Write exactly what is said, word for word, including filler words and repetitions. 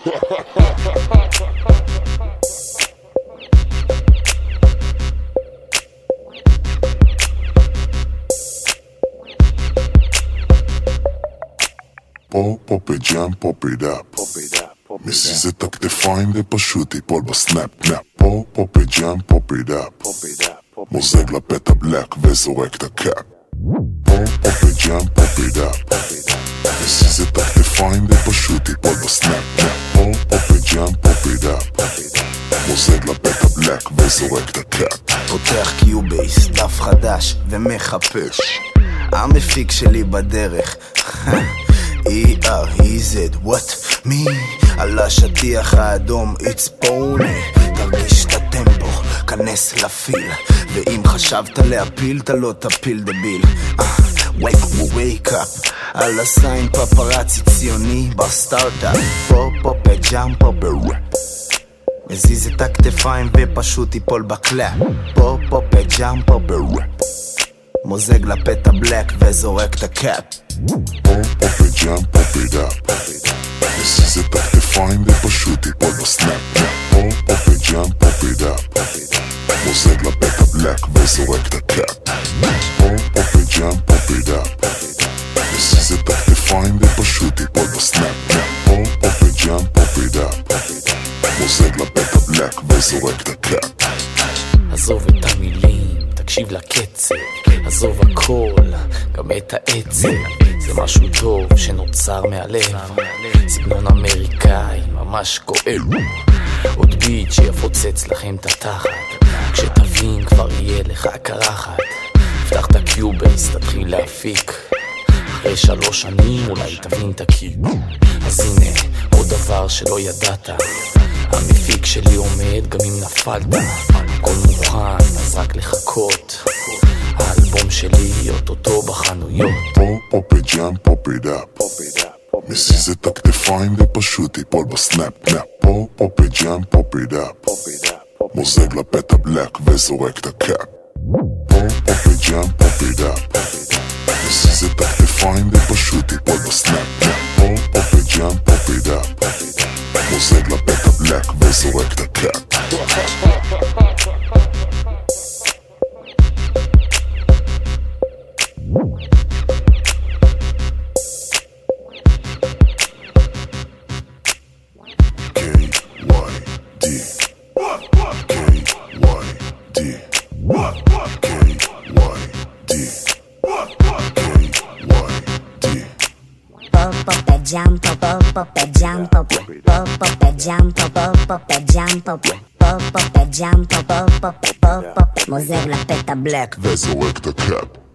פופ, פופ את ג'אם, פופ את אפ מזיז את הכתפיים ופשוט ייפול בסנאפ נאפ. פופ, פופ את ג'אם, פופ את אפ מוזג לפת הבלק וזורק את הקאפ. פופ, פופ את ג'אם, פופ את אפ מזיז את הכתפיים ופשוט ייפול בסנאפ נאפ. פופ, פופ את ג'אם, פופ את אפ מוזג לפת הבלק וזורק את הקאפ. פותח קיובייס, דף חדש ומחפש המפיק שלי בדרך E-R-E-Z, what? me על השטיח האדום, it's pony תרגיש את הטמפו, כנס לפיל ואם חשבת להפיל, אתה לא תפיל דביל uh, wake up, wake up על הסיין פפרצי ציוני בסטארט-אפ פופ, פופ, ג'אמפ, פופ, ראפ מזיז את הכתפיים ופשוט ייפול בקלאפ פופ, פופ, ג'אמפ, פופ, ראפ מוזג לפת הבלק וזורק את הקאפ. פופ, פופ את ג'אם, פופ את אפ מזיז את הכתפיים ופשוט ייפול בסנאפ. פופ, פופ את ג'אם, פופ את אפ מוזג לפת הבלק וזורק את הקאפ. פופ, פופ את ג'אם, פופ את אפ מזיז את הכתפיים ופשוט ייפול בסנאפ. פופ, פופ את ג'אם, פופ את אפ מוזג לפת הבלק וזורק את הקאפ. עזוב את המילים, תקשיב לקצב, עזוב הכל, גם את העצב. זה משהו טוב שנוצר מהלב, סגנון אמריקאי ממש כואב. עוד ביט שיפוצץ לכם את התחת, כשתבין כבר יהיה לך קרחת. פתח את הקיובייס, תתחיל להפיק, אחרי שלוש שנים אולי תבין את הקיוב. אז הנה עוד דבר שלא ידעת, המפיק שלי עומד גם אם נפלת. הכל מוכן, אז רק לחכות, האלבום שלי אוטוטו בחנויות. פופ, פופ את ג'אם, פופ את אפ מזיז את הכתפיים ופשוט ייפול בסנאפ נאפ. פופ, פופ את ג'אם, פופ את אפ מוזג לפת הבלק וזורק את הקאפ. פופ, פופ את ג'אם, פופ את אפ מזיז את הכתפיים ופשוט ייפול בסנאפ נאפ. פופ, פופ את ג'אם, פופ את אפ מוזג לפת הבלק וזורק את הקאפ. Jump, pop, pop, jump, pop, pop, pop, jump, pop, pop, jump, pop, pop, pop, jump, pop, pop, pop, mozeg לפת הבלק וזורק את הקאפ.